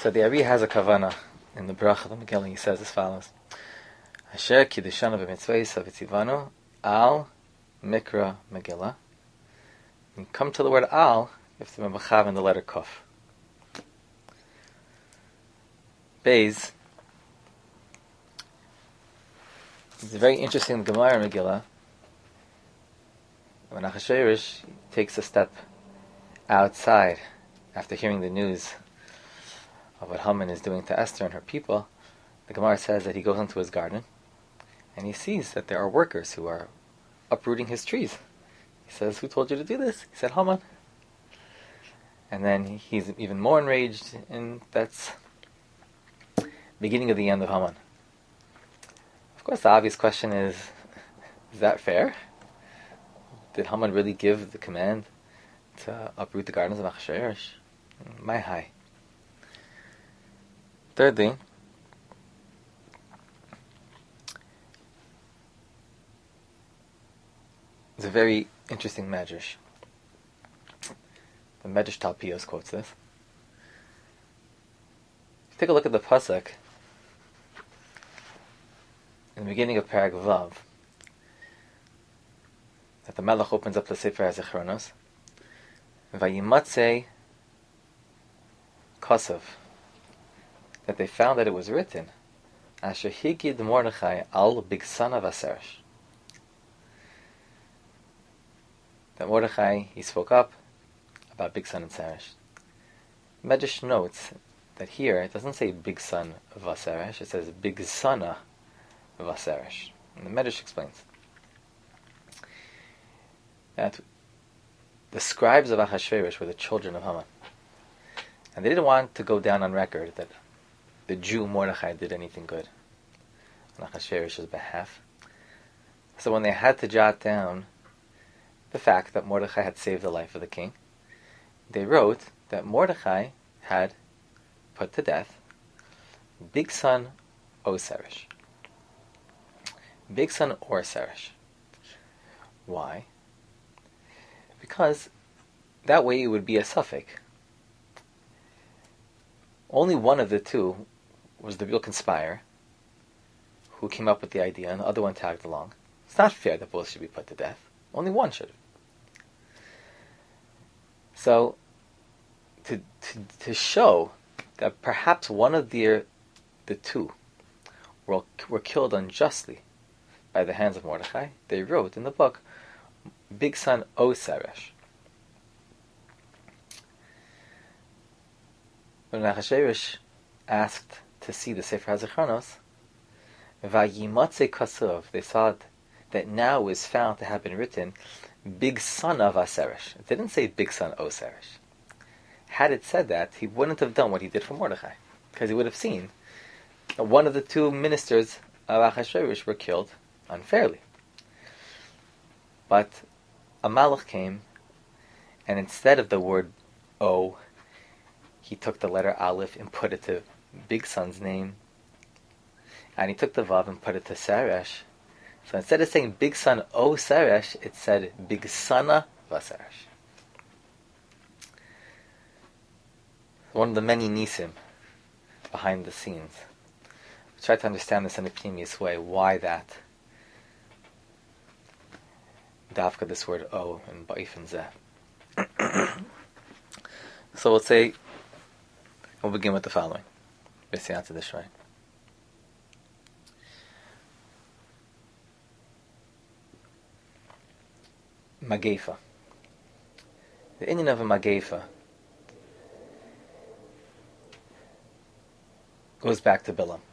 So the Ari has a kavana in the bracha of the Megillah. He says as follows: Asher kiddushanu b'mitzvos v'tzivanu al mikra Megillah. When you come to the word al, you have to be mechav in the letter kuf. Beis. It's very interesting in Gemara Megillah. When Achashverosh takes a step outside after hearing the news of what Haman is doing to Esther and her people, the Gemara says that he goes into his garden and he sees that there are workers who are uprooting his trees. He says, "Who told you to do this?" He said, "Haman." And then he's even more enraged, and that's beginning of the end of Haman. Of course, the obvious question is that fair? Did Haman really give the command to uproot the gardens of Achashverosh? My high. Thirdly, it's a very interesting medrash. The Medrash Talpios quotes this. If you take a look at the pasuk in the beginning of Parag Vav, that the Melech opens up the Sefer HaZichronos, Vayimatzei Kosav, that they found that it was written, Asher Higid Mordechai al Bigsana Vaseresh. That Mordechai, he spoke up about Bigsan and Seresh. Medrash notes that here it doesn't say Bigsan Vaseresh, it says Bigsana Vaseresh. And the Medrash explains that the scribes of Achashverosh were the children of Haman. And they didn't want to go down on record that the Jew Mordechai did anything good on Achashverosh's behalf. So when they had to jot down the fact that Mordechai had saved the life of the king, they wrote that Mordechai had put to death Bigsan O Seresh. Bigsan or Seresh. Why? Because that way it would be a suffix. Only one of the two was the real conspirator who came up with the idea, and the other one tagged along. It's not fair that both should be put to death. Only one should have. So, to show that perhaps one of the two were killed unjustly by the hands of Mordechai, they wrote in the book, Bigsan O Seresh. When Achashverosh asked to see the Sefer HaZichronos, Vayimatze Kasuv, they saw that now is found to have been written Bigsana Vaseresh. It didn't say Bigsan O Seresh. Had it said that, he wouldn't have done what he did for Mordechai, because he would have seen that one of the two ministers of Achashverosh were killed unfairly. But a Malach came, and instead of the word O, he took the letter Aleph and put it to Bigsan's name, and he took the Vav and put it to Seresh. So instead of saying Bigsan O Seresh, it said Bigsana Vaseresh. One of the many nisim behind the scenes. We try to understand this in a pneumius way. Why that? Davka, this word O and Ba'if and Zeh. So we'll begin with the following. B'siyata d'shrei. Magefa. The Indian of a Magefa goes back to Bilam.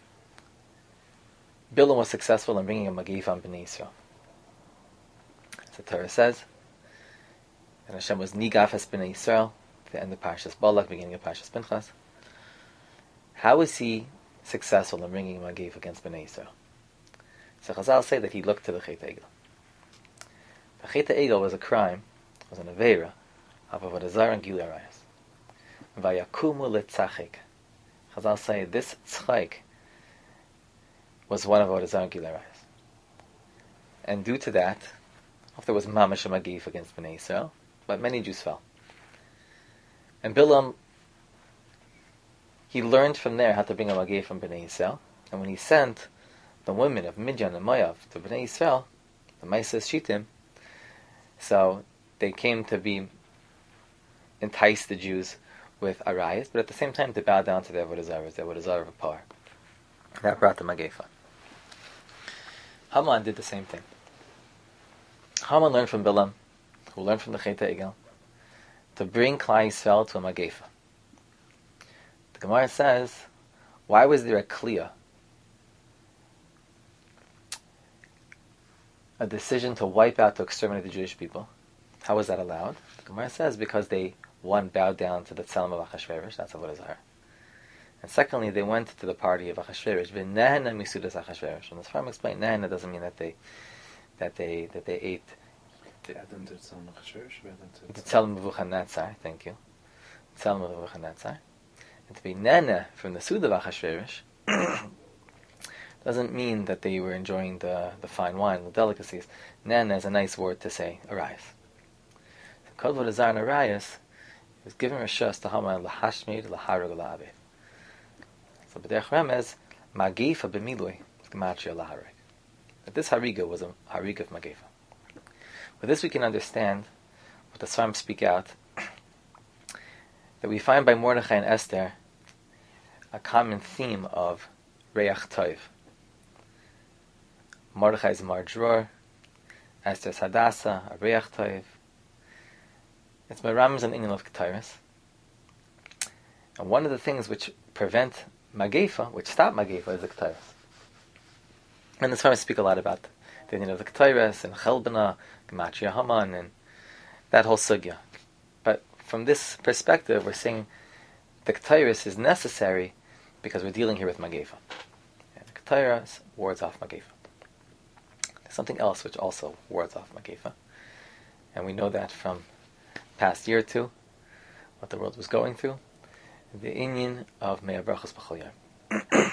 Bilam was successful in bringing a Magefa on Bnei Yisrael. As the Torah says, and Hashem was Nigaf as Bnei Yisrael, the end of Parshas Balak, beginning of Parshas Pinchas. How was he successful in bringing a Magefa against Bnei Yisrael? So Chazal say that he looked to the Chet Egel. The Chet Egel was a crime, was an Aveira, of Avodah Zarah and Gilui Arayos. Vayakumu letzachik. Chazal say this tzchaik was one of Avodah Zarah and Gilui Arayos. And due to that, there was mamash a Magefa against Bnei Yisrael, but many Jews fell. And Bilam he learned from there how to bring a magei from Bnei Yisrael, and when he sent the women of Midian and Moav to Bnei Yisrael, the Maaseh Shittim, so they came to entice the Jews with arayas, but at the same time to bow down to their avodah zarah of power. That brought the Mageifa. Haman did the same thing. Haman learned from Bilam, who learned from the Chet Egel, to bring Klal Yisrael to a Mageifa. The Gemara says, why was there a kliya, a decision to wipe out, to exterminate the Jewish people? How was that allowed? The Gemara says because they, one, bowed down to the Tzelem of Achashverosh, that's avodah zarah, and secondly, they went to the party of Achashverosh. V'nehena misudas Achashverosh. And the Sfarim explain, nehena doesn't mean that they ate. The Tzelem of Nebuchadnezzar. Thank you. Tzelem of Nebuchadnezzar. And to be nehena from the Suda of Achashverosh doesn't mean that they were enjoying the fine wine, the delicacies. Nehena is a nice word to say arayas. So Kol avodah zarah and arayas was given Rishus to Haman lahashmid laharag la'aviv. So b'derech remez, Mageifa b'milui gematria lahareg. That this hariga was a hariga of Mageifa. With this we can understand what the Sfarim speak out, that we find by Mordechai and Esther a common theme of Reach Tov. Mordechai's Mar Dror, Esther's Hadassah, a Reach Tov. It's Meram's and Inyan of Ketairis. And one of the things which prevent Mageifa, which stop Mageifa, is the Ketairis. And the Sfarim speak a lot about the Inyan of the Ketairis and Chelbana, Gematria Haman, and that whole sugya. But from this perspective, we're saying the Ketairis is necessary because we're dealing here with Mageifa. And the Ketairis wards off Mageifa. There's something else which also wards off Mageifa. And we know that from past year or two, what the world was going through, the inyan of Mea Brachos B'chol Yom.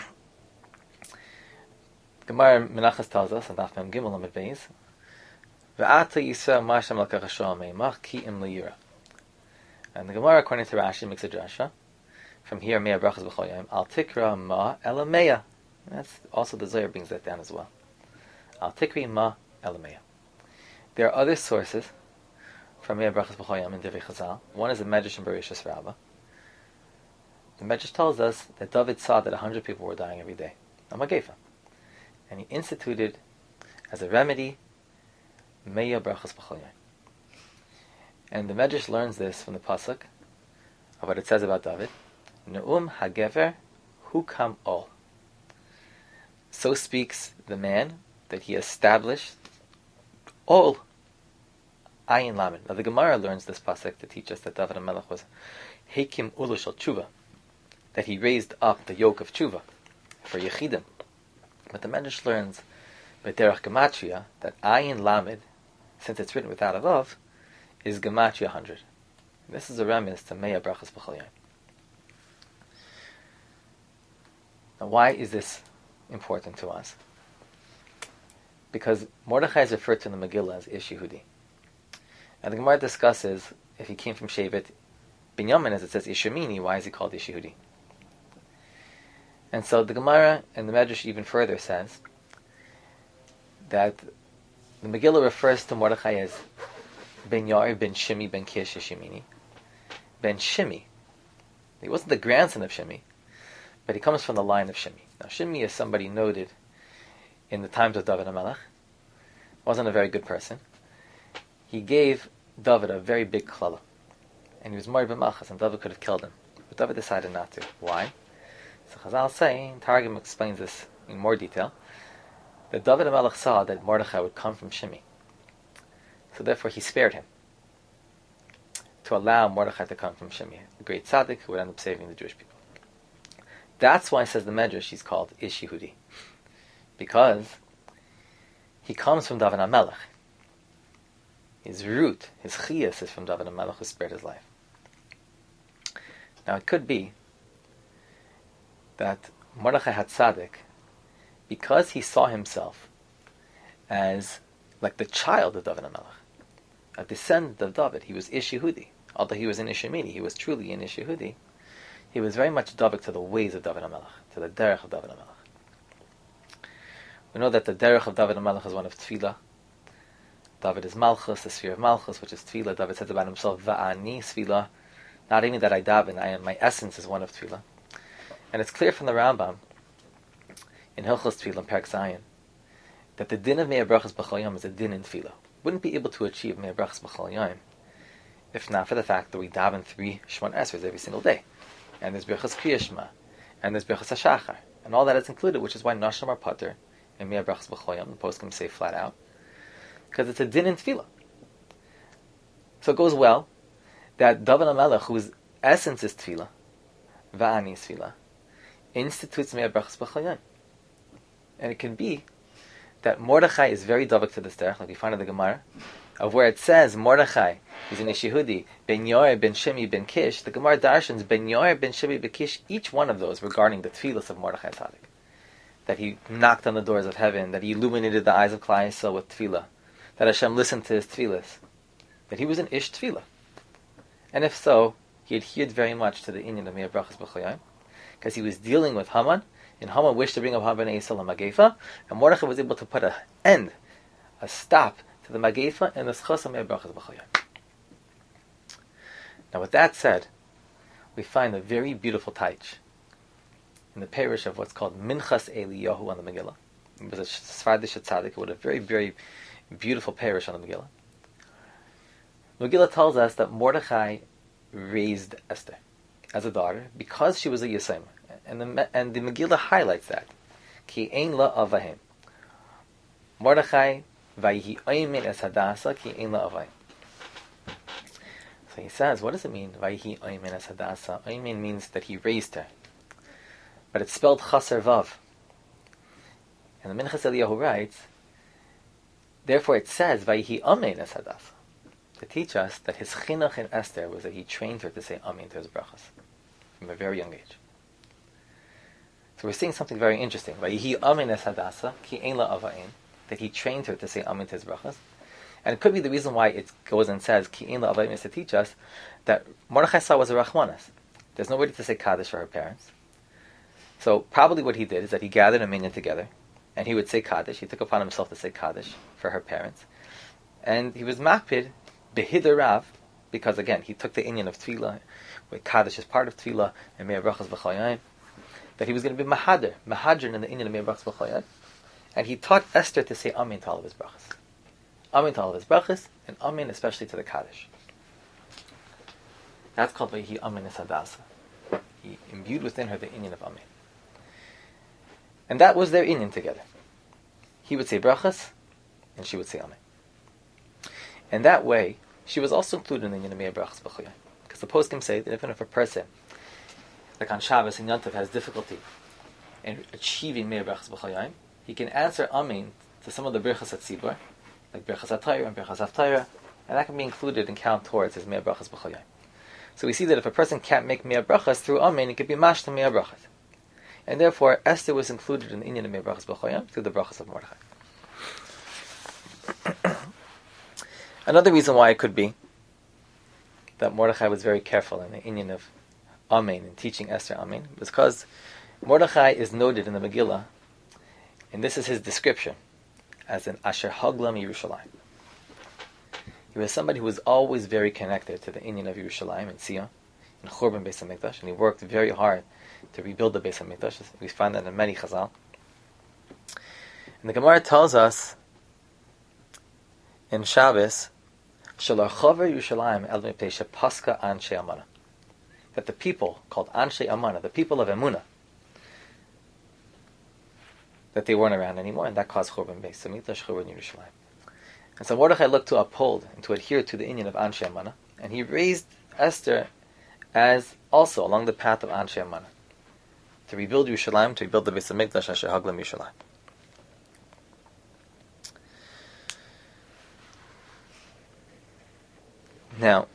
Gemara Menachos tells us, and Daf Mem Gimel Amud Beis, Ve'ata Yisrael Ma'ashem L'kach Hashem Meimach Ki Im L'Yira. And the Gemara, according to Rashi, makes a drasha from here, Mea Brachos B'chol Yom, Al Tikra Ma Ela Mea. That's also the Zohar brings that down as well. Al Tikri Ma Ela Mea. There are other sources from Mea Brachos B'chol Yom in Divrei Chazal. One is the Medrash in Bereshis Rabbah. The Medrash tells us that David saw that 100 people were dying every day, a Mageifa, and he instituted as a remedy Mea Brachos B'chol Yom. And the Medrash learns this from the pasuk of what it says about David: Ne'um hagever hukam ol. So speaks the man that he established ol. Ayin Lamed. Now the Gemara learns this pasuk to teach us that David HaMelech was Hekim Ulu Shel Tshuva, that he raised up the yoke of Tshuva for Yechidim. But the Medrash learns by Derech Gematria that Ayin Lamed, since it's written without a vav, is Gematria 100. This is a remiss to Mea Brachos B'chol Yom. Now why is this important to us? Because Mordechai is referred to in the Megillah as Ish Yehudi. And the Gemara discusses if he came from Shevet Binyamin, as it says Ish Yemini, why is he called Ish Yehudi? And so the Gemara and the Medrash even further says that the Megillah refers to Mordechai as Ben Yair, Ben Shimi, Ben Kish, Ish Yemini. Ben Shimi. He wasn't the grandson of Shimi, but he comes from the line of Shimi. Now Shimi is somebody noted in the times of David HaMelech. Wasn't a very good person. He gave David a very big klala, and he was married by Malchus, and David could have killed him, but David decided not to. Why? So Chazal say, Targum explains this in more detail, that David HaMelech saw that Mordechai would come from Shimi, so therefore he spared him to allow Mordechai to come from Shimi, the great tzaddik who would end up saving the Jewish people. That's why, says the Medrash, he's called Ish Yehudi, because he comes from David HaMelech. His root, his chiyas, is from David HaMelech, who spared his life. Now it could be that Mordechai had tzaddik, because he saw himself as like the child of David HaMelech, a descendant of David. He was Ish Yehudi. Although he was in Ish Yemini, he was truly in Ish Yehudi. he was very much davik to the ways of David HaMelech, to the derech of David HaMelech. We know that the derech of David HaMelech is one of tefillah. David is Malchus, the sphere of Malchus, which is tefillah. David says about himself, Va'ani tefillah. Not even that I daven, my essence is one of tefillah. And it's clear from the Rambam, in Hilchos Tefillah, in Perek Zayin, that the din of Me'er Brachas B'chol Yom is a din in tefillah. Wouldn't be able to achieve Me'er Brachas B'chol Yom if not for the fact that we daven 3 Shemon Esrei every single day. And there's Brachas Kriya Shema, and there's Brachas HaShachar, and all that is included, which is why Nashim are Pater, and Me'er Brachas B'chol Yom, the poskim say flat out, because it's a din in tefillah. So it goes well that David HaMelech, whose essence is tefillah, Va'ani tefillah, institutes Me'er Brachas B'chol Yom. And it can be that Mordechai is very davik to this derech, like we find in the Gemara, of where it says Mordechai is in Yeshihudi, Ben Yoer, Ben Shimi, Ben Kish. The Gemara darshans Ben Yoer, Ben Shimi, Ben Kish, each one of those regarding the tefillas of Mordechai Tzaddik. That he knocked on the doors of heaven, that he illuminated the eyes of Klal Yisrael with tefillah, that Hashem listened to his tefillas, that he was an ish tefillah. And if so, he adhered very much to the inyan of Me'er Brachas B'chol Yom, because he was dealing with Haman, and Haman wished to bring up Haman and Esau Magefa, and Mordechai was able to put a stop to the Magefa and the Schos of Me'er Brachas B'chol Yom. Now with that said, we find a very beautiful taich in the parish of what's called Minchas Eliyahu on the Megillah. It was a Sephardic tzaddik with a very, very beautiful parish on the Megillah. Megillah tells us that Mordechai raised Esther as a daughter because she was a Yisayim. And the Megillah highlights that. Ki ein la avahim. Mordechai vayhi oymin es hadasa ki ein la avahim. So he says, what does it mean? Vayhi oymin es hadasa. Oymin means that he raised her. But it's spelled chaser vav. And the Minchas Eliyahu writes, therefore it says vayhi amen es hadasa, to teach us that his chinuch in Esther was that he trained her to say amen to his brachas from a very young age. So we're seeing something very interesting. Vayhi amen es hadasa ki ein la avain, that he trained her to say amen to his brachas. And it could be the reason why it goes and says ki ein la avain is to teach us that Mordechai saw was a rachmanas. There's nobody to say kaddish for her parents. So probably what he did is that he gathered a minyan together, and he would say kaddish. He took upon himself to say kaddish for her parents, and he was makpid behider rav, because again he took the inyan of tefillah, where kaddish is part of tefillah, and Me'er Brachas B'chol Yom, that he was going to be mahadrin in the inyan of Me'er Brachas B'chol Yom, and he taught Esther to say amen to all of his brachas, amen to all of his brachas, and amen especially to the kaddish. That's called vayhi amen es hadasa. He imbued within her the inyan of amen. And that was their inyan together. He would say brachas, and she would say amen. And that way, she was also included in the inyan of Me'er Brachas B'chol Yom. Because the poskim say that even if a person, like on Shabbos and Yontif, has difficulty in achieving Me'er Brachas B'chol Yom, he can answer amen to some of the brachas at Tzibur, like brachas HaTorah and brachas HaTorah, and that can be included and count towards his Me'er Brachas B'chol Yom. So we see that if a person can't make Me'er Brachas through amen, it could be mashta Me'er Brachas. And therefore, Esther was included in the inyan of Me'er Brachas B'chol Yom through the brachas of Mordechai. Another reason why it could be that Mordechai was very careful in the inyan of amen and teaching Esther amen was because Mordechai is noted in the Megillah, and this is his description, as an Asher Haglam Yerushalayim. He was somebody who was always very connected to the inyan of Yerushalayim and Tziyah, in Churban Beis HaMikdash, and he worked very hard to rebuild the Beis HaMikdash. We find that in many Chazal. And the Gemara tells us in Shabbos, Shalach Yerushalayim El Mipnei Shepaska Anshe Amana, that the people called Anshe Amana, the people of Emunah, that they weren't around anymore, and that caused Churban Beis HaMikdash, Churban Yerushalayim. And so Mordechai looked to uphold and to adhere to the inyan of Anshe Amana, and he raised Esther as also along the path of Anshe Amana, to rebuild Yerushalayim, to rebuild the Beis HaMikdash, Asher Haglam Yerushalayim. Now,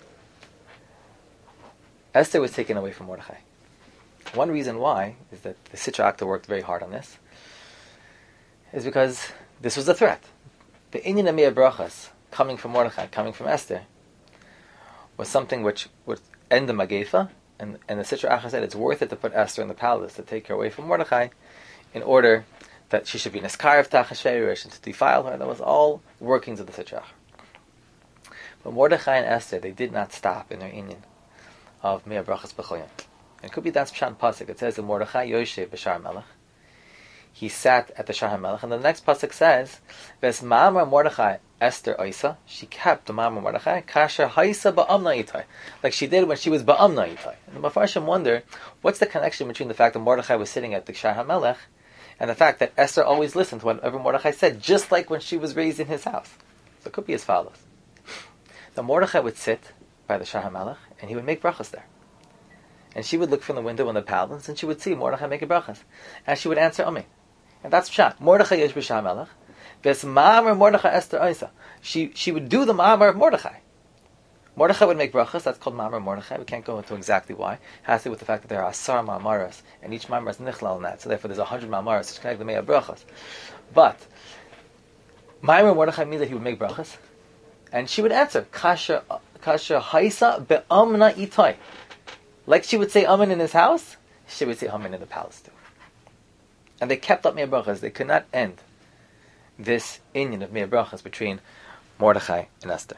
Esther was taken away from Mordechai. One reason why is that the Sitra Achta worked very hard on this, is because this was a threat. The inyan of Me'er Brachas coming from Mordechai, coming from Esther, was something which would end the Magefa and the Sitra Achra said it's worth it to put Esther in the palace to take her away from Mordechai, in order that she should be Niskar of Tachashverosh and to defile her. That was all workings of the Sitra Achra. But Mordechai and Esther, they did not stop in their inyan of Mea Brachas B'Choyim. It could be that's Pshat Pasuk. It says that Mordechai Yoshev B'Shar Melech. He sat at the Shah HaMelech, and the next pasuk says, "Ves Ma'amar Mordechai Esther Oisa." She kept the Ma'amar Mordechai Kasher Haisa Ba'amna Itai, like she did when she was Ba'amna Itai. And the Mefarshim wonder what's the connection between the fact that Mordechai was sitting at the Shah HaMelech and the fact that Esther always listened to whatever Mordechai said, just like when she was raised in his house. So it could be as follows: the Mordechai would sit by the Shah HaMelech and he would make brachas there. And she would look from the window in the palace and she would see Mordechai making brachas, and she would answer Ami. And that's Pshat. Mordechai Yesh B'Shah Melech. Ves Ma'amar Mordechai Esther Oisa. She would do the Ma'amar of Mordechai. Mordechai would make brachas. That's called Ma'amar Mordechai. We can't go into exactly why. It has to do with the fact that there are Asar Ma'amaras, and each Ma'amar is nichlal in that. So therefore there's 100 Ma'amaras to connect the Me'ah brachas. But Ma'amar Mordechai means that he would make brachas, and she would answer Kasher Haisa Be'amna Itai. Like she would say Amen in his house, she would say Amen in the palace too. And they kept up Me'ah brachas. They could not end this inyan of Me'ah brachas between Mordechai and Esther.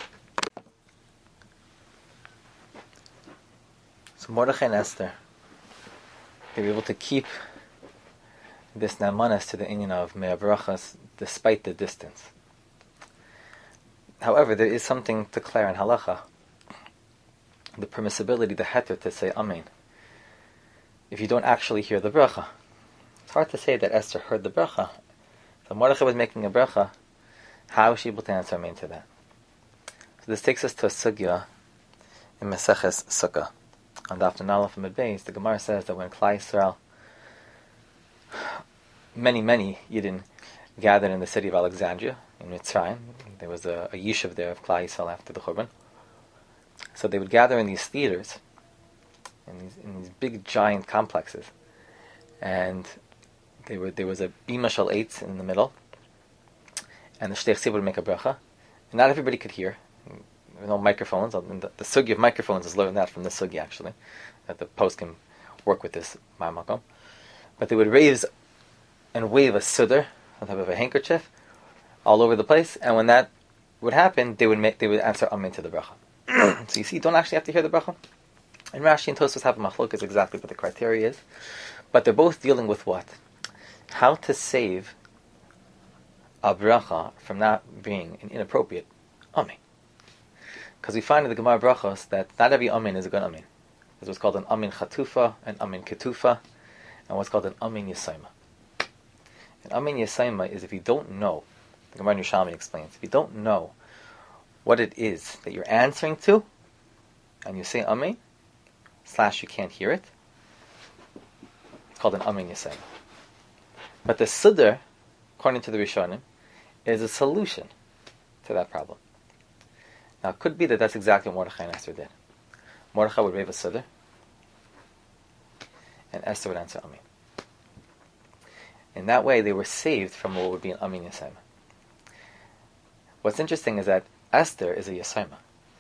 So Mordechai and Esther, they were able to keep this namanas to the inyan of Me'ah brachas despite the distance. However, there is something to clear in halacha: the permissibility, the heter, to say Amen if you don't actually hear the bracha. It's hard to say that Esther heard the bracha. So Mordechai was making a bracha. How was she able to answer Amen to that? So this takes us to a sugya in Maseches Sukkah. On the afternoon of Medbeis, the Gemara says that when Klal Yisrael, many Yidden gathered in the city of Alexandria in Mitzrayim, there was a yishuv there of Klal Yisrael after the Churban. So they would gather in these theaters, in these big giant complexes, and there was a bima shel eitz in the middle, and the Shtei Chsiv would make a bracha, and not everybody could hear. There were no microphones. The sugi of microphones is learned that from the sugi, actually, that the post can work with this ma'amakom. But they would raise and wave a sudar on top of a handkerchief all over the place, and when that would happen, they would answer Amen to the bracha. So you see, you don't actually have to hear the bracha. And Rashi and Tosfos have a machlokas exactly what the criteria is, but they're both dealing with what? How to save a bracha from not being an inappropriate Amen. Because we find in the Gemara brachos that not every Amen is a good Amen. There's what's called an Amen chatufa, an Amen ketufa, and what's called an Amen yesayma. An Amen yesayma is if you don't know, the Gemara Yerushalmi explains, if you don't know what it is that you're answering to, and you say Amen, / you can't hear it, it's called an Amen yesayma. But the Siddur, according to the Rishonim, is a solution to that problem. Now, it could be that that's exactly what Mordechai and Esther did. Mordechai would wave a Siddur, and Esther would answer Amen. In that way, they were saved from what would be an Amen Yesayma. What's interesting is that Esther is a Yesayma.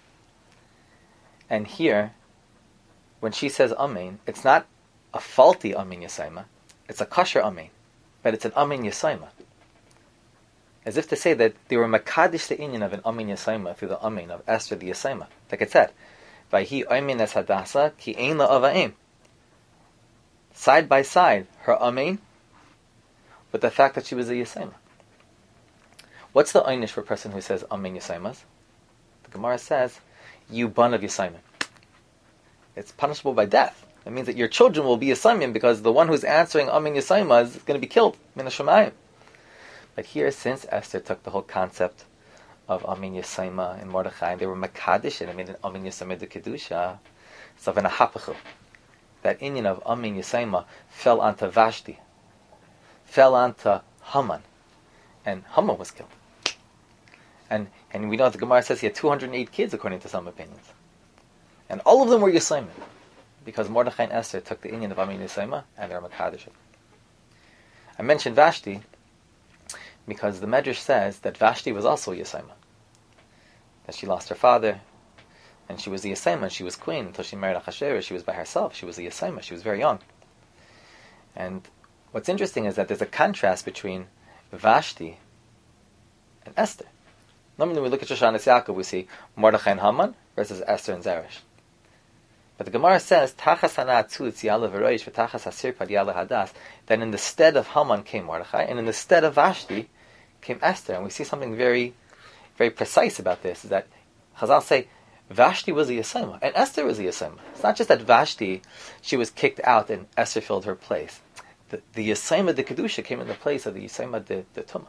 And here, when she says Amen, it's not a faulty Amen Yesayma, it's a kosher Amen, but it's an Amen Yesayma. As if to say that they were makadish the inyan of an Amen Yesayma through the Amen of Esther the Yesayma. Like it said, Vayhi Amen es Hadasa ki ein la ava'im. Side by side, her Amen with the fact that she was a Yesayma. What's the einish for a person who says Amen Yesaymas? The Gemara says, you bun of Yesayim. It's punishable by death. It means that your children will be Yesayim because the one who's answering Amen Yesayma is going to be killed. Min hashamayim. But here, since Esther took the whole concept of Amen Yesayma and Mordechai, and they were Makadish, and it made an Amen Yesayma de Kedusha, so in a hapachu, that inyan of Amen Yesayma fell onto Vashti, fell onto Haman, and Haman was killed. And we know the Gemara says he had 208 kids, according to some opinions. And all of them were Yesayim, because Mordechai and Esther took the inyan of Amen Yesayma, and they were Makadish. I mentioned Vashti, because the Medrash says that Vashti was also Yesayma. That she lost her father, And she was the Yisema, she was queen until she married Achashverosh. She was by herself. She was the Yisema. She was very young. And what's interesting is that there's a contrast between Vashti and Esther. Normally when we look at Shoshanas Yaakov, we see Mordechai and Haman versus Esther and Zeresh. But the Gemara says, Tachas hana atzutz yala v'roish v'tachas hasir pad yala hadas, that in the stead of Haman came Mordechai, and in the stead of Vashti came Esther. And we see something very, very precise about this, is that Chazal say, Vashti was a Yisema, and Esther was a Yisema. It's not just that Vashti, she was kicked out and Esther filled her place. The Yisema, the Kedusha, came in the place of the Yisema, the Tumah.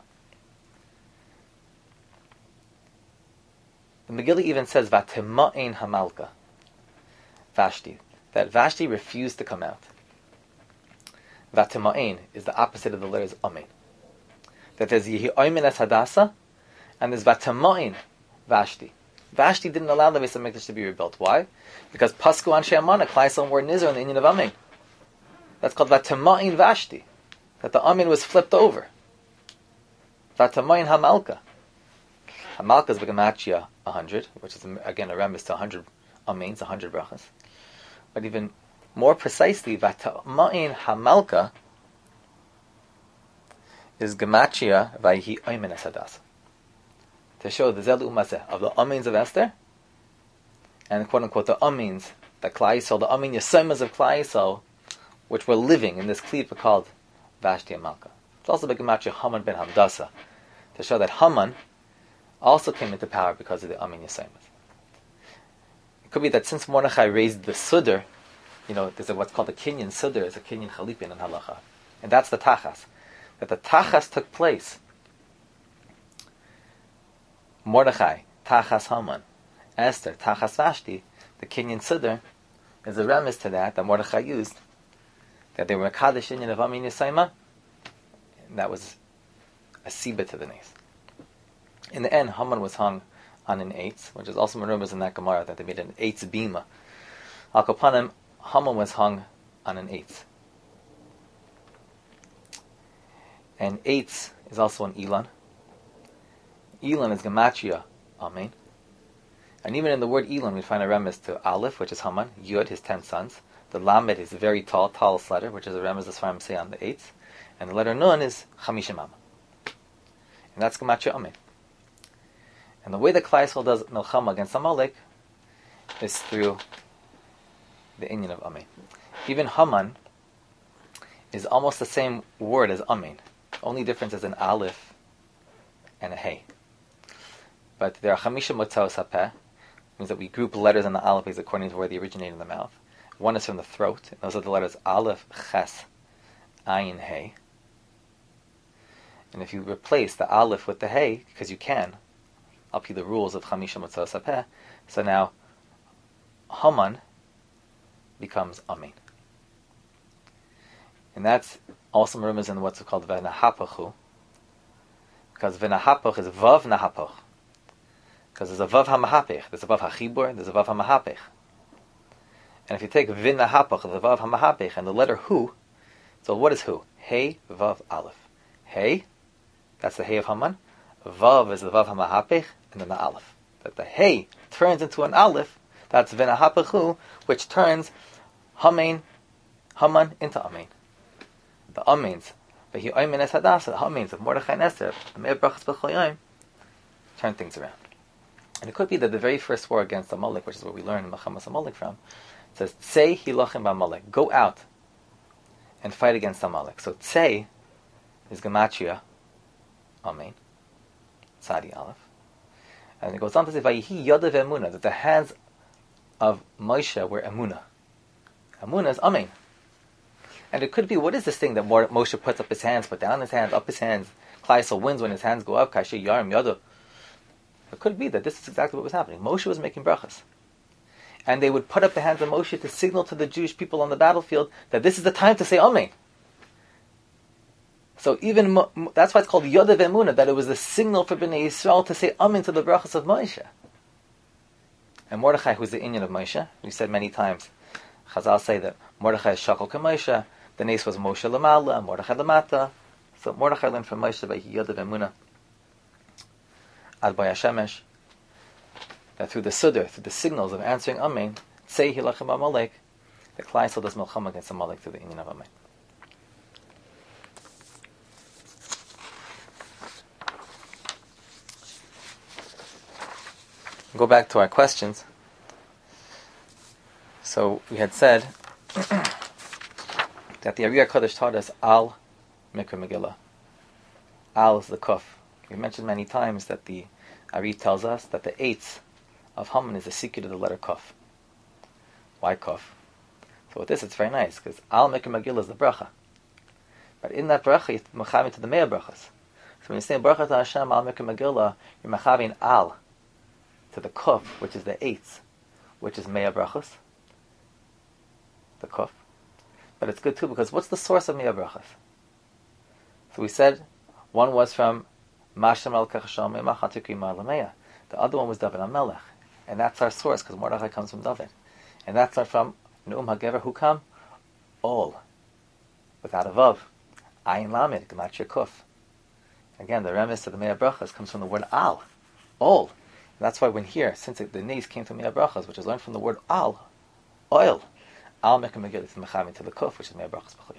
The Megillah even says, Vatema'ein hamalka, Vashti, that Vashti refused to come out. Vatema'ein is the opposite of the letters Amen. That there's Yehi Oymen es Hadasa, and there's Vatema'ein Vashti. Vashti didn't allow the Beis HaMikdash to be rebuilt. Why? Because Pasku Anshe Amana, Klai Yisrael were Nizar in the Inyan of Amen. That's called Vatema'ein Vashti. That the Amen was flipped over. Vatema'ein Hamalka. Hamalka is B'Gematria 100, which is again a remiss to 100 Amens, 100 brachas. But even more precisely, Vatema'ein Hamalka is Gematria Vayhi Oymen es Hadasa. To show the Zelu Umaseh of the Amens of Esther, and quote unquote the Amens, the Klai Yisrael, the Amen Yesemas of Klai Yisrael, which were living in this klipa called Vashti and Malka. It's also the Gematria Haman ben Hamdasa, to show that Haman also came into power because of the Amen Yesemas. It could be that since Mordechai raised the Sudar, there's what's called a Kinyan Sudar, it's a Kinyan Chalipin in Halacha, and that's the Tachas. That the Tachas took place. Mordechai, Tachas Haman, Esther, Tachas Vashti, the Kinyan Sudar, is a remiss to that Mordechai used, that they were Mekadesh Inyan of Amin Yisayma, and that was a Siba to the Nes. In the end, Haman was hung on an eitz, which is also rumors in that Gemara, that they made an eitz bima. Al Kapanim, Haman was hung on an eitz. And eitz is also an Elan. Elan is Gematria, Amen. And even in the word Elan, we find a remiss to Aleph, which is Haman, Yud, his 10 sons. The Lamed is a very tall, tallest letter, which is a remiss as far as say on the eitz. And the letter Nun is Chamishim Amma. And that's Gematria, Amen. And the way that Klai Yisrael does Milchama against Amalek is through the Inyan of Amen. Even Haman is almost the same word as Amen. The only difference is an Aleph and a Hey. But there are Chamisha Motzaos HaPeh, means that we group letters in the Aleph according to where they originate in the mouth. One is from the throat, and those are the letters Aleph, Ches, Ayin, Hey. And if you replace the Aleph with the Hey, because you can, up to the rules of Chamisha Motzaos HaPeh, so now Haman becomes Amen. And that's also rumors in what's called Venahapachu, because Venahapach is Vav Nahapach. Because there's a Vav HaMahapech, there's a Vav HaChibur, there's a Vav HaMahapech. And if you take Vinahapach, the Vav HaMahapech, and the letter Hu, so what is Hu? Hey, Vav, Aleph. Hey, that's the Hey of Haman. Vav is the Vav HaMahapech, and then the Aleph. That the Hey turns into an Aleph, that's Vinahapachu, which turns Haman into Amen. The Amens, Vehi Oymen es Hadasa, the Amens of Mordechai and Esther, the Meir Brachas B'chol Yom, turn things around. And it could be that the very first war against Amalek, which is where we learn Mechamas Amalek from, says, Tzei hilachim b'Amalek, go out and fight against Amalek. So Tzei is Gematria, Amen, Tzadi Aleph. And it goes on to say, Vayihi Yodav Emunah, that the hands of Moshe were Emunah. Emunah is Amen. And it could be, what is this thing that Moshe puts up his hands, put down his hands, up his hands? Klai Yisrael wins when his hands go up, Kasher Yarim Yodav. It could be that this is exactly what was happening. Moshe was making brachas. And they would put up the hands of Moshe to signal to the Jewish people on the battlefield that this is the time to say Amen. So even, that's why it's called Yodav Emunah, that it was the signal for Bnei Yisrael to say Amen to the brachas of Moshe. And Mordechai, who's the Inyan of Moshe, we said many times, Chazal say that Mordechai is Shakal K'Moshe, the Nes was Moshe Lamala, Mordechai Lamata. So Mordechai learned from Moshe by Yodav Emunah. Ad Boy HaShemesh. that through the Sudr, through the signals of answering Amen, say Hilachem Amalek, the Klal Yisrael does Melchama against Amalek through the union of Amen. Go back to our questions. So we had said that the Ari HaKadosh taught us Al Mikra Megillah. Al is the Kuf. We mentioned many times that the Ari tells us that the Eitz of Haman is the secret of the letter Kuf. Why Kuf? So with this it's very nice, because Al Mikra Megillah is the bracha. But in that bracha, you're mechavin to the Mea brachas. So when you say bracha to Hashem Al Mikra Megillah, you're mechavin Al to the Kuf, which is the Eitz, which is Mea brachas. The Kuf. But it's good too, because what's the source of Mea brachas? So we said one was from Mashem al Kachasham Machatikri Ma'alameya. The other one was David HaMelech. And that's our source, because Mordechai comes from David. And that's our from Neum HaGever Hukam, Ol. Without a Vav. Ayin Lamed, Gematria Kuf. Again, the remes of the Mea brachas comes from the word Al. Ol. And that's why when here, since the Nes came from Mea brachas, which is learned from the word Al, oil. Al Mikra Megillah is mechavin to the Kuf, which is Mea brachas b'chol yom.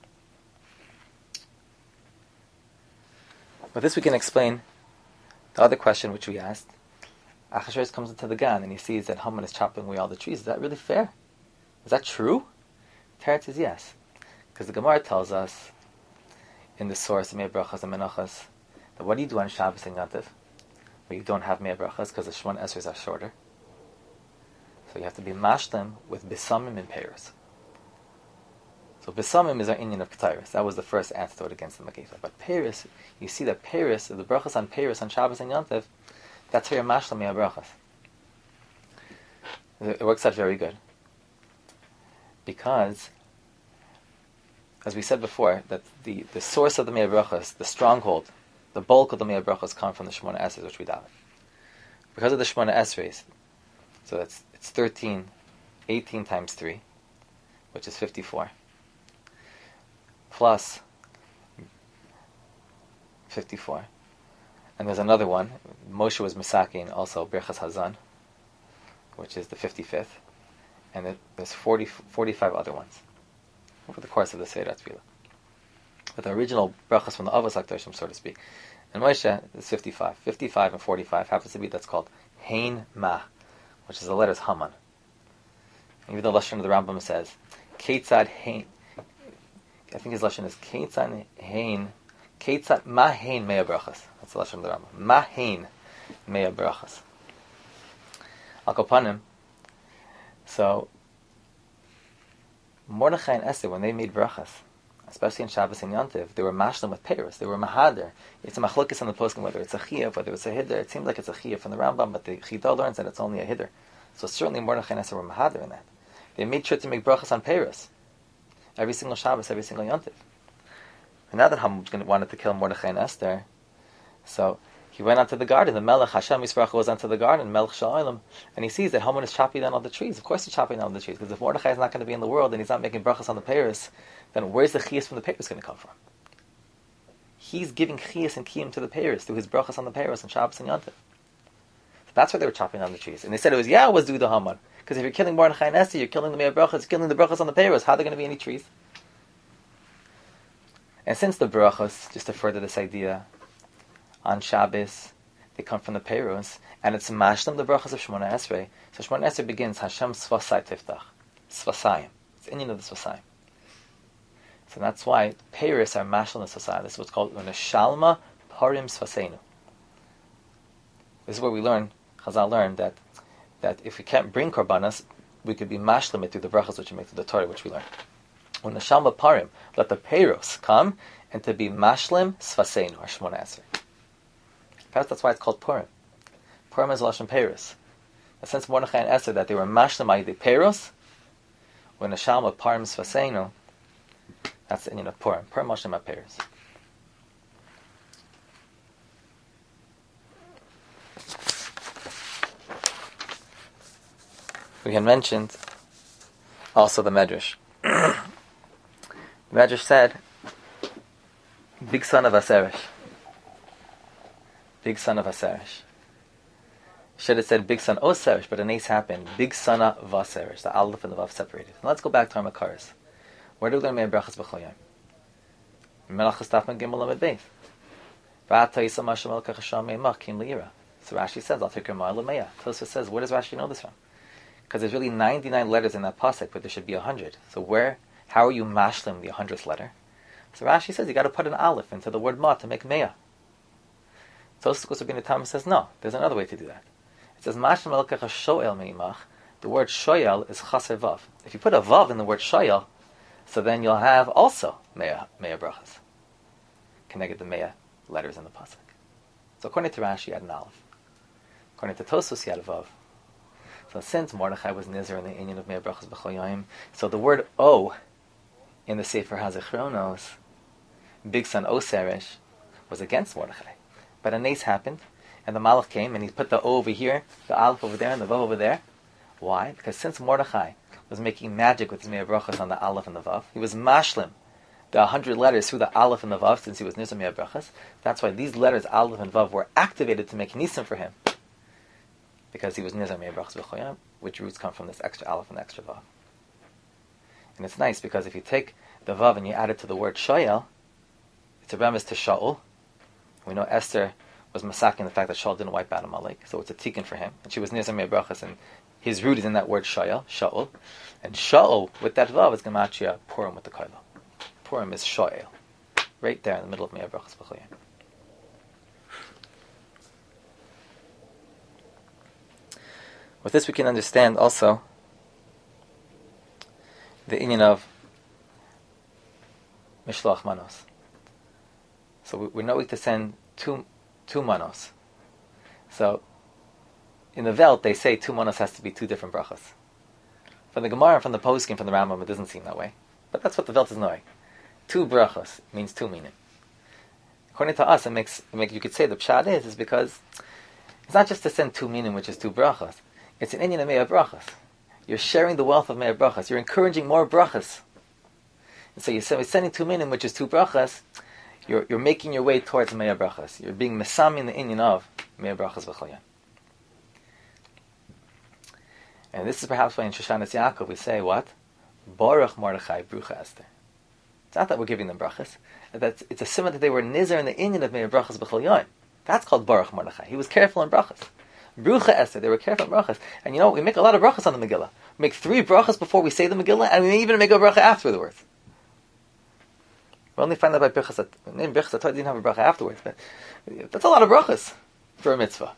But this we can explain the other question which we asked. Achashverosh comes into the Gan and he sees that Haman is chopping away all the trees. Is that really fair? Is that true? Teretz is yes. Because the Gemara tells us in the source of Mea brachas and Menachas that what do you do on Shabbos and Yantiv where you don't have Mea brachas because the Shemona Esrei are shorter? So you have to be mashlim with Bisamim and Peiros. So Bisamim is our Indian of Ketairis. That was the first antidote against the Megillah. But Peiros, you see that Peiros, the brachas on Peiros on Shabbos and Yantiv, that's how you're mashlim Mea brachas. It works out very good. Because, as we said before, that the source of the Mea brachas, the stronghold, the bulk of the Mea brachas come from the Shemona Esrei, which we daven. Because of the Shemona Esrei, so it's 13, 18 times 3, which is 54, plus 54. And there's another one. Moshe was Misakin, also Birchas Hazan, which is the 55th. And there's 45 other ones over the course of the Seder Tefillah. But the original brachas from the Avos HaKadoshim, so to speak. And Moshe is 55. 55 and 45 happens to be, that's called Hein Ma, which is the letters Haman. And even the Lashon of the Rambam says, Keitzad Hein, I think his Lashon is Keitzad Hein, Keitzad Ma Hein Mea brachas. That's the Lashon of the Rambam. Ma Hein Mea brachas. Al Kopanim. So, Mordechai and Esther, when they made brachas, especially in Shabbos and Yantiv, they were mashlim with Peiros. They were mahader. It's a machlokes on the poskim, whether it's a chiyuv, whether it's a hiddur. It seems like it's a chiyuv from the Rambam, but the Chida learns that it's only a hiddur. So certainly Mordechai and Esther were mahader in that. They made sure to make brachas on Peiros. Every single Shabbos, every single Yantiv. And now that Haman wanted to kill Mordechai and Esther, so he went onto the garden. The Melech Hashem Yisparach goes onto the garden, Melech Sha'olam, and he sees that Haman is chopping down all the trees. Of course he's chopping down all the trees, because if Mordechai is not going to be in the world and he's not making brachas on the Peiros, then where's the chiyas from the Peiros going to come from? He's giving chiyas and kiyum to the Peiros through his brachas on the Peiros and Shabbos and Yantiv. So that's why they were chopping down the trees. And they said it was due to Haman. Because if you're killing Mordechai and Esther, you're killing the Mea brachas, you're killing the brachas on the Peiros. How are there going to be any trees? And since the brachas, just to further this idea, on Shabbos, they come from the Peiros, and it's mashlim the brachas of Shemona Esrei. So Shemona Esrei begins Hashem Svasai Tiftach, Svasayim. It's Indian of the Svasayim. So that's why Peiros are mashlim the Svasayim. This is what's called Uneshalma Parim Svaseinu. This is where we learn, Chazal learned that if we can't bring korbanos, we could be mashlim it through the brachas which we make through the Torah, which we learn. Uneshalma Parim, let the Peiros come and to be mashlim Svaseinu, or Shemona Esrei. Perhaps that's why it's called Purim. Purim is Lashon Peiros. Since Mordechai and Esther that they were mashlim the Peiros, when the Shalma Parim Svaseinu, that's the Indian of Purim. Purim mashlim Peiros. We had mentioned also the Medrash. The Medrash said, big son of Aseresh. Big son of Aseresh. Should have said big son oserish, but an ace happened. Big sana vaserish. The aleph and the vav separated. Now let's go back to our makaras. Where do we learn mei brachas b'choyim? Melachas tafman gimel amid beis. V'ata yisam Hashem el kachasham meimach kim leira. So Rashi says, I'll take your ma'al lemeya. Tosfos says, where does Rashi know this from? Because there's really 99 letters in that pasuk, but there should be 100. So how are you mashlim the 100th letter? So Rashi says, you got to put an aleph into the word ma to make meya. Tosfos goes to Rabbeinu Tam and says, no, there's another way to do that. It says, Mashlim el kachashoel meimach. The word shoyel is chaser vav. If you put a vav in the word shoyel, so then you'll have also meya brachas. Connected the meya letters in the pasuk. So according to Rashi, you had an aleph. According to Tosfos, you had a vav. So since Mordechai was nizer in the inyan of meya brachas b'chol yom, so the word o in the Sefer HaZichronos, big son Oserish, was against Mordechai. But a nace happened, and the Malach came, and he put the O over here, the Aleph over there, and the Vav over there. Why? Because since Mordechai was making magic with his Me'ah Brachas on the Aleph and the Vav, he was mashlim the 100 letters through the Aleph and the Vav, since he was Nizam Me'ah Brachas. That's why these letters, Aleph and Vav, were activated to make Nisim for him. Because he was Nizam Me'ah Brachas B'choyam, which roots come from this extra Aleph and extra Vav. And it's nice, because if you take the Vav and you add it to the word Shoyel, it's a remes to Shaul. We know Esther was masaking the fact that Shaul didn't wipe out Amalek, so it's a tikkun for him. And she was Nizam Me'ah Brachas, and his root is in that word Shoyel, Shaul. And Shaul, with that Vav, is Gematria Purim with the Koilo. Purim is Shoel, right there in the middle of Me'ah Brachas B'choyim. With this we can understand also the inyan of Mishloach Manos. So we're knowing to send two manos. So in the Velt they say two manos has to be two different brachas. From the Gemara and from the Poskim, from the Rambam, it doesn't seem that way. But that's what the Velt is knowing. Two brachas means two meaning. According to us, you could say the pshat is because it's not just to send two meaning, which is two brachas. It's an inyan of me'ah brachas. You're sharing the wealth of me'ah brachas. You're encouraging more brachas. And so you're sending two meaning, which is two brachas. You're making your way towards me'ah brachas. You're being mesami in the inyan of me'ah brachas v'choyim. And this is perhaps why in Shoshanas Yaakov we say what? Baruch Mordechai Brucha Esther. It's not that we're giving them brachas. It's a simon that they were nizer in the inyan of me'ah brachas b'chol yom. That's called Baruch Mordechai. He was careful in brachas. Brucha Esther, they were careful in brachas. And you know, we make a lot of brachas on the Megillah. We make 3 brachas before we say the Megillah, and we may even make a bracha afterwards. We only find that by Birchas HaTorah didn't have a bracha afterwards, but that's a lot of brachas for a mitzvah.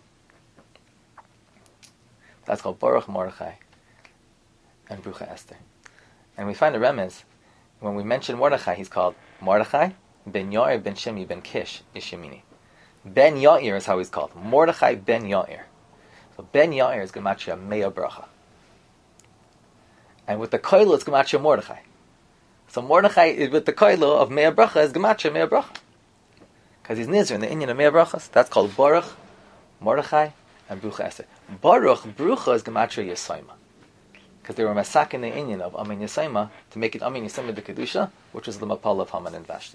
That's called Baruch Mordechai and Brucha Esther. And we find a remez, when we mention Mordechai, he's called Mordechai ben Yair ben Shimi ben Kish Ishimini. Ben Yair is how he's called. Mordechai ben Yair. So Ben Yair is Gematria Me'ah Bracha. And with the Koilo, it's Gematria Mordechai. So Mordechai, with the Koilo of Me'ah Bracha, is Gematria Me'ah Bracha. Because he's Nizr in the inyan of Me'ah Brachas. That's called Baruch, Mordechai, and Brucha Esther. Baruch, Brucha is Gematria Yesayma. Because they were masak in the inyan of Amin Yesayma to make it Amin Yesayma de Kedusha, which is the Mapal of Haman and Vashti.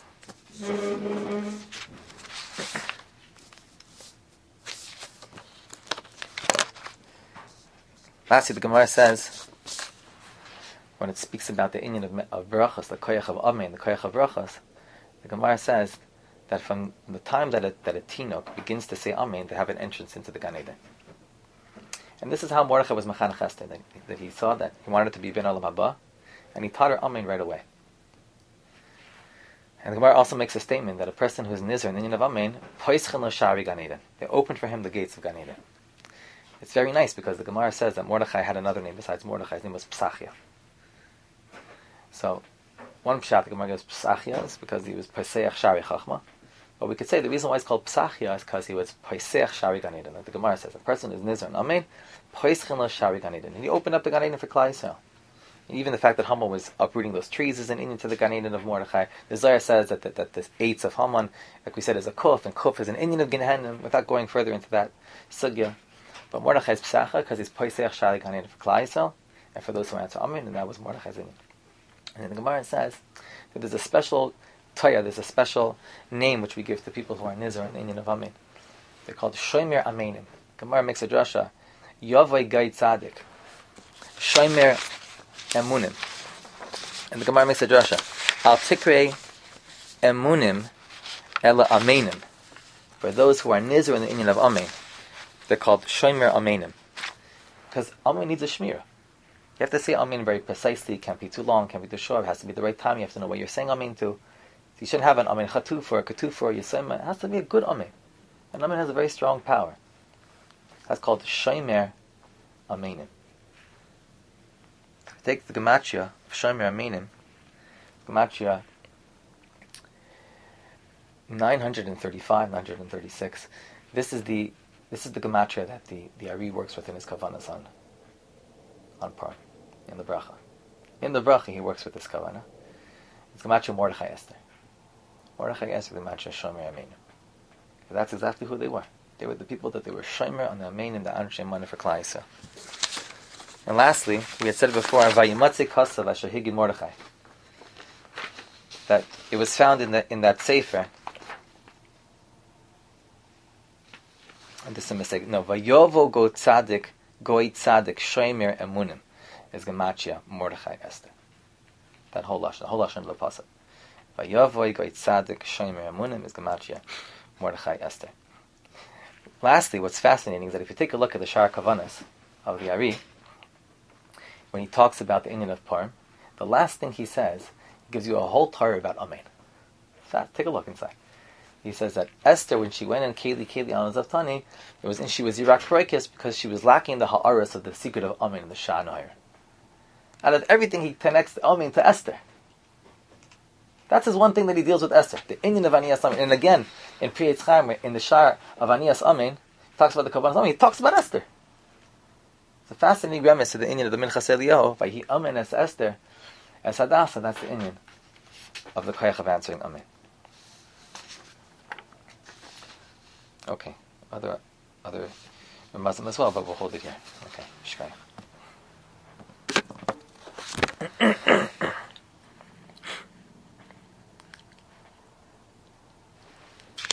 Lastly, the Gemara says, when it speaks about the inyan of brachas, the koyach of amen, the koyach of brachas, the Gemara says that from the time that a tinok begins to say amen, they have an entrance into the Gan Eden. And this is how Mordechai was machanech Esther, that he saw that he wanted to be ben olam haba, and he taught her amen right away. And the Gemara also makes a statement that a person who is nizar in the inyan of amen, poischen lo shari Gan Eden. They open for him the gates of Gan Eden. It's very nice because the Gemara says that Mordechai had another name besides Mordechai. His name was Psachia. So, one pshat the Gemara gives Psachia is because he was Paseach Shari Chachma. But we could say the reason why it's called Psachia is because he was Paseach Shari Gan Eden. Like the Gemara says, a person is Nizar and Amen, Poischen lo Shari Gan Eden. And he opened up the Gan Eden for Klal Yisrael. Even the fact that Haman was uprooting those trees is an inyan to the Gan Eden of Mordechai. The Zohar says that the eights of Haman, like we said, is a kuf, and kuf is an inyan of Gehenna, without going further into that sugya. But Mordechai is Psacha because he's Poiseach Shari Gan Eden for Klal Yisrael, and for those who answer Amen, and that was Mordechai's inyan. And then the Gemara says that there's a special Toya, there's a special name which we give to people who are Nizar and Inyan of Amen. They're called Shomer Amenim. Gemara makes a drasha. Yavai gai tzadik. Shomer emunim. And the Gemara makes a drasha. Al tikrei emunim ela amenim. For those who are nizr in the inyan of amen, they're called shomer amenim. Because amen needs a shmira. You have to say amen very precisely. It can't be too long, can't be too short. It has to be the right time. You have to know what you're saying amen to. So you shouldn't have an amen chatuf or a katuf or yisayim. It has to be a good amen. And amen has a very strong power. That's called shomer amenim. Take the gematria of shomer amenim. Gematria 935, 936. This is the gematria that the Ari works with in his kavanas on par, in the bracha. In the bracha he works with this kavana. It's gematria Mordechai Esther. Mordechai Esther, the gematria shomer amenim. That's exactly who they were. They were the people that they were shomer on the amenim, the anshe money for Klal Yisrael. And lastly, we had said before, Vayimatze Kasav Asher Higid Mordechai, that it was found in that sefer. And this is a mistake. No, Vayovo Go Tzadik Goi Tzadik Shomer Emunim is Gematria Mordechai Esther. That whole lashon of the pasuk. Vayovo Goi Tzadik Shomer Emunim is Gematria Mordechai Esther. Lastly, what's fascinating is that if you take a look at the Shar Kavanas of the Ari, when he talks about the inyan of Purim, the last thing he says, he gives you a whole Torah about Amen. Take a look inside. He says that Esther, when she went in Keli on Zaftani, she was Yirak Proikis because she was lacking the ha'aras of the secret of Amen in the Shah Noir. Out of everything, he connects Amen to Esther. That's his one thing that he deals with Esther, the inyan of Aniyas Amen. And again, in Pri Eitz Chaim, in the Shar of Aniyas Amen, he talks about the Kabbalah Amen, he talks about Esther. It's a fascinating premise to the inyan of the Minchas Eliyahu, by he Amen as Esther, as Hadassah, that's the inyan of the Koyach of answering Amen. Okay, other Muslim as well, but we'll hold it here. Okay, Shkaya.